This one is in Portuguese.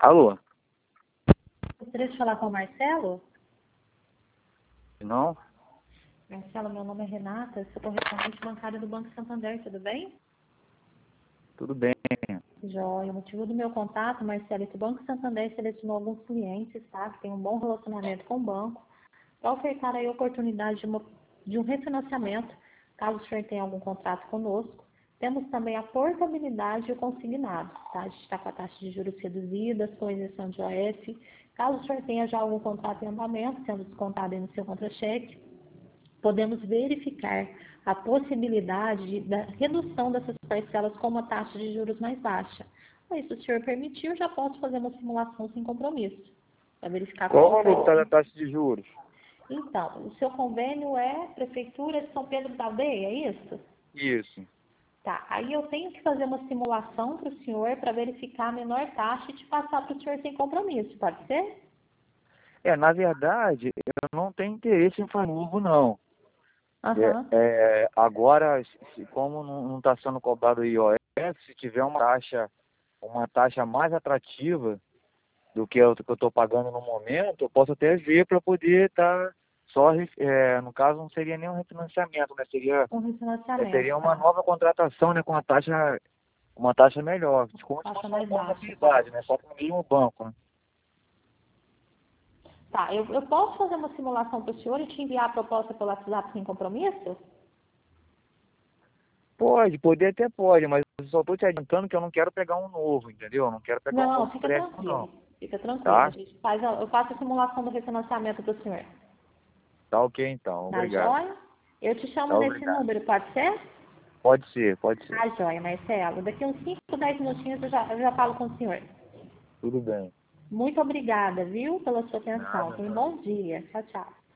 Alô? Gostaria de falar com o Marcelo? Não? Marcelo, meu nome é Renata, sou correspondente bancária do Banco Santander, tudo bem? Tudo bem. Joia, o motivo do meu contato, Marcelo, é que o Banco Santander selecionou alguns clientes, tá? Que tem um bom relacionamento com o banco, para ofertar aí a oportunidade de um refinanciamento, caso o senhor tenha algum contrato conosco. Temos também a portabilidade e o consignado, tá? A gente está com a taxa de juros reduzidas, com isenção de OF. Caso o senhor tenha já algum contrato em andamento, sendo descontado aí no seu contra-cheque, podemos verificar a possibilidade da redução dessas parcelas com uma taxa de juros mais baixa. Mas, se o senhor permitir, eu já posso fazer uma simulação sem compromisso, para verificar Qual o qual valor que está foi. da taxa de juros? Então, o seu convênio é Prefeitura de São Pedro da Aldeia, é isso? Isso. Tá, aí eu tenho que fazer uma simulação para o senhor para verificar a menor taxa e te passar para o senhor sem compromisso, pode ser? Na verdade, eu não tenho interesse em fazer novo, não. Aham. Agora, como não está sendo cobrado o IOF, se tiver uma taxa mais atrativa do que eu estou pagando no momento, eu posso até ver para poder estar no caso, não seria nem um refinanciamento, né? Um Seria refinanciamento, uma tá? nova contratação, né? Com uma taxa melhor. Como se Taxa fosse uma mais boa baixa, tá? facilidade, né? Só que no mesmo banco, né? Tá, eu posso fazer uma simulação para o senhor e te enviar a proposta pelo WhatsApp sem compromisso? Poder até pode, mas eu só estou te adiantando que eu não quero pegar um novo, entendeu? Eu não quero pegar um Não, novo fica empréstimo, tranquilo. não. Fica tranquilo. Tá? Eu faço a simulação do refinanciamento para o senhor. Tá ok então. Tá Obrigado. joia? Eu te chamo Tá, nesse obrigado. número, pode ser? Pode ser, pode ser. Tá joia, Marcelo. Daqui uns 5, 10 minutinhos eu já falo com o senhor. Tudo bem. Muito obrigada, viu, pela sua atenção. Nada, Tenha um não. bom dia. Tchau, tchau.